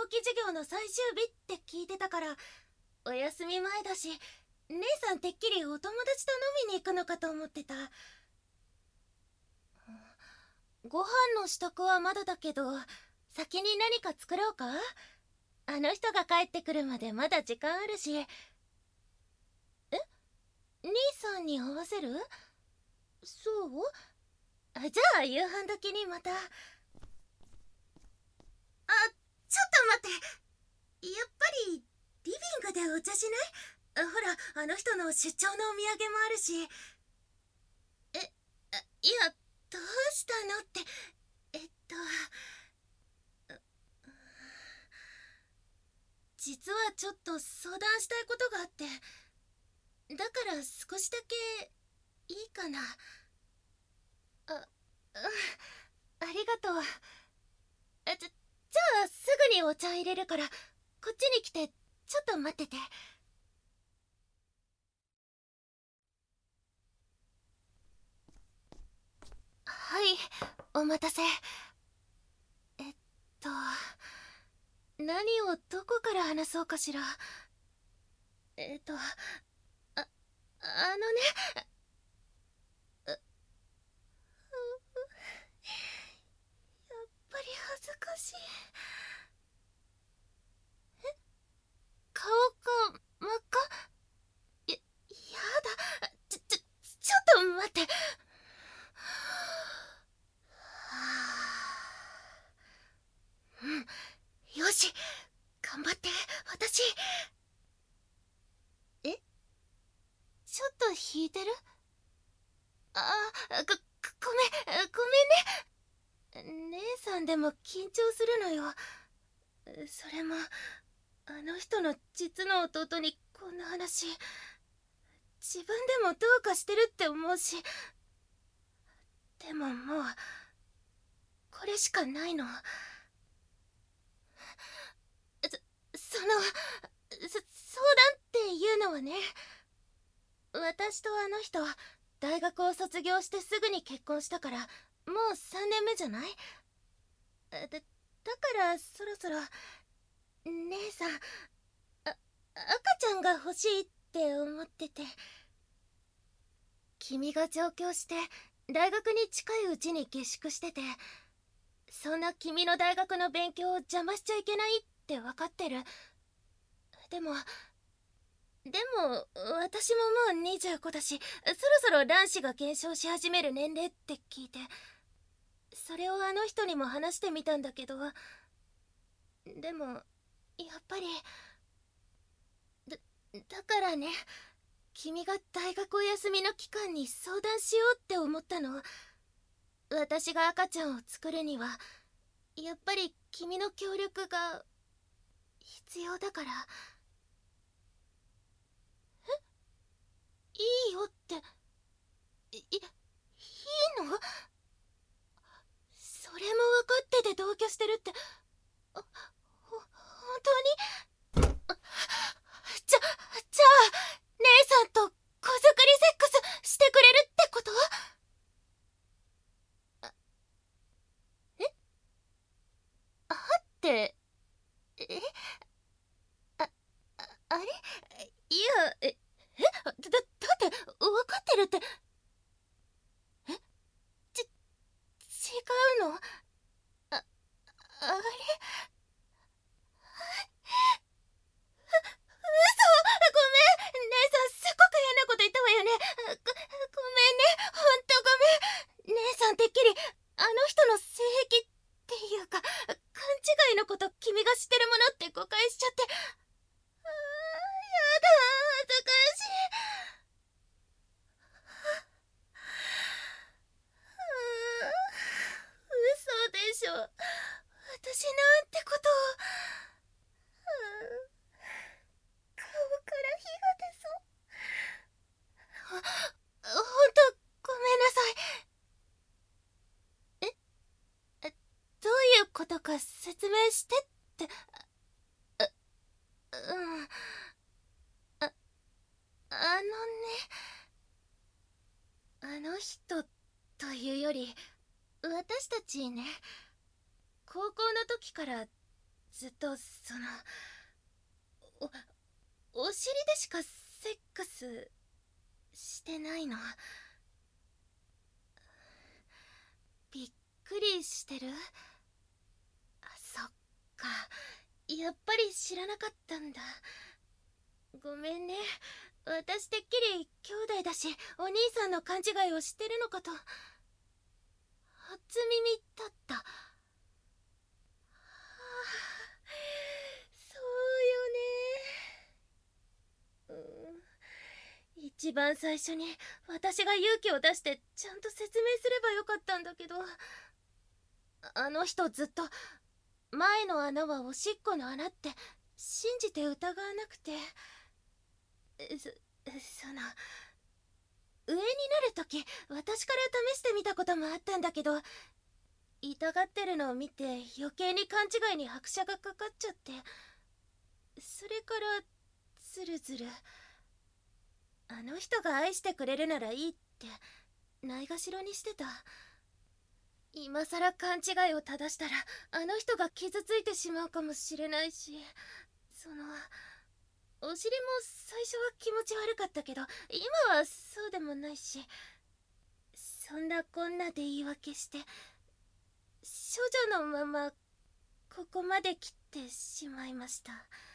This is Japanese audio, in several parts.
期授業の最終日って聞いてたから、お休み前だし、姉さんてっきりお友達と飲みに行くのかと思ってた。ご飯の支度はまだだけど、先に何か作ろうか？あの人が帰ってくるまでまだ時間あるし。兄さんに合わせる？そう？じゃあ夕飯時にまた。ちょっと待って。やっぱりリビングでお茶しない？ほら、あの人の出張のお土産もあるし。いや、どうしたのって。実はちょっと相談したいことがあって、だから少しだけいいかな？ありがとう。じゃあすぐにお茶入れるから、こっちに来てちょっと待ってて。はい、お待たせ。何をどこから話そうかしら。あのね、やっぱり恥ずかしい。顔が真っ赤？やだ。ちょっと待って。よし、頑張って。私ちょっと引いてる？ごめんね。姉さんでも緊張するのよ。それもあの人の実の弟にこんな話、自分でもどうかしてるって思うし。でももうこれしかないの。相談っていうのはね、私とあの人大学を卒業してすぐに結婚したから、もう3年目じゃない？だからそろそろ姉さん、赤ちゃんが欲しいって思ってて。君が上京して大学に近いうちに下宿してて、そんな君の大学の勉強を邪魔しちゃいけないって分かってる。でも私ももう25だし、そろそろ卵子が減少し始める年齢って聞いて、それをあの人にも話してみたんだけど、でもやっぱりだからね、君が大学お休みの期間に相談しようって思ったの。私が赤ちゃんを作るにはやっぱり君の協力が必要だから。いいよって。いいの？それも分かってて同居してるって、本当に？じゃあ姉さんと子作りセックスしてくれるってこと？って、えああれ、いや、だって分かってるって。違うの？ああれ、嘘。ごめん姉さん、すっごく変なこと言ったわよね。ごめんね、ほんとごめん。姉さんてっきりあの人の性癖っていうか勘違いのこと君が知ってるものって誤解しちゃって。やだ、恥ずかしい。嘘でしょ。私なんてことを。顔から火が出そう。ほんとごめんなさい。どういうことか説明してって。うん。ああのね、あの人というより私たちね、高校の時からずっとお尻でしかセックスしてないの。びっくりしてる？そっか、やっぱり知らなかったんだ。ごめんね。私てっきり兄弟だしお兄さんの勘違いをしてるのかと。初耳だった。はあ、そうよね。一番最初に私が勇気を出してちゃんと説明すればよかったんだけど、あの人ずっと前の穴はおしっこの穴って信じて疑わなくて、上になるとき私から試してみたこともあったんだけど、痛がってるのを見て余計に勘違いに拍車がかかっちゃって、それからずるずるあの人が愛してくれるならいいってないがしろにしてた。今さら勘違いを正したらあの人が傷ついてしまうかもしれないし、お尻も最初は気持ち悪かったけど今はそうでもないし、そんなこんなで言い訳して処女のままここまで来てしまいました。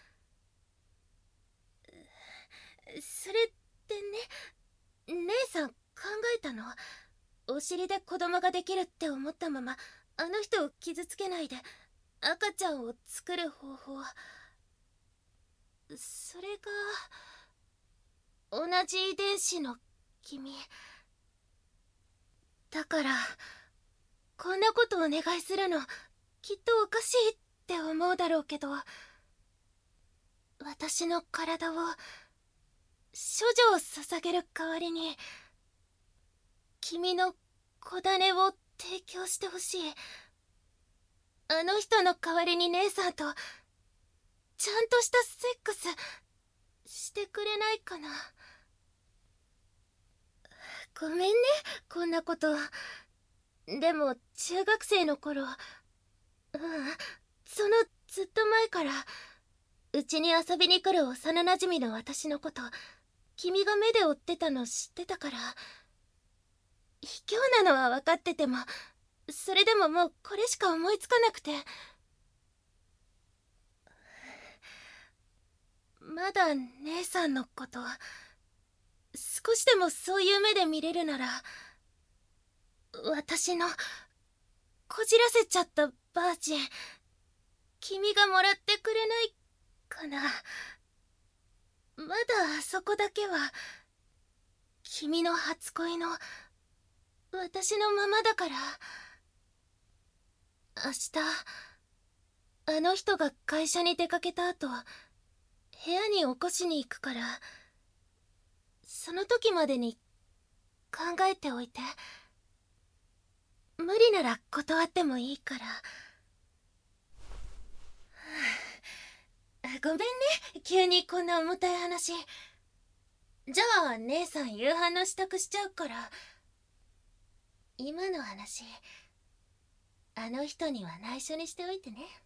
それってね、姉さん考えたの？お尻で子供ができるって思ったままあの人を傷つけないで赤ちゃんを作る方法。それが同じ遺伝子の君だから、こんなことお願いするのきっとおかしいって思うだろうけど、私の体を処女を捧げる代わりに君の子種を提供してほしい。あの人の代わりに姉さんとちゃんとしたセックスしてくれないかな。ごめんね、こんなこと。でも中学生の頃、そのずっと前からうちに遊びに来る幼なじみの私のこと君が目で追ってたの知ってたから、卑怯なのは分かっててもそれでももうこれしか思いつかなくて、まだ姉さんのこと少しでもそういう目で見れるなら、私のこじらせちゃったバージン君がもらってくれないかな。まだあそこだけは君の初恋の私のままだから。明日あの人が会社に出かけた後部屋に起こしに行くから、その時までに考えておいて。無理なら断ってもいいから。ごめんね、急にこんな重たい話。じゃあ姉さん夕飯の支度しちゃうから、今の話あの人には内緒にしておいてね。